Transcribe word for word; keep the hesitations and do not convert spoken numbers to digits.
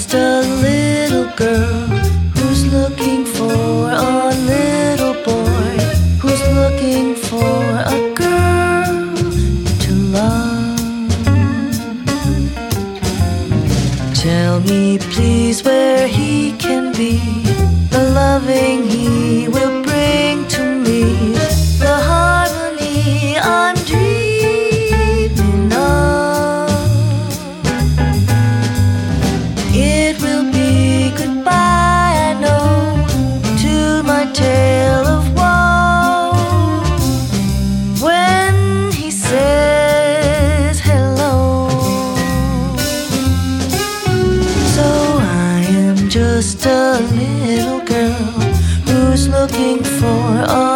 just a little girl who's looking for a little boy, who's looking for a girl to love. Tell me please where he can be, the loving he will bring to me, the harmony I'm dreaming of. It will be goodbye, I know, to my tale of woe, when he says hello. So I am just a little girl who's looking for a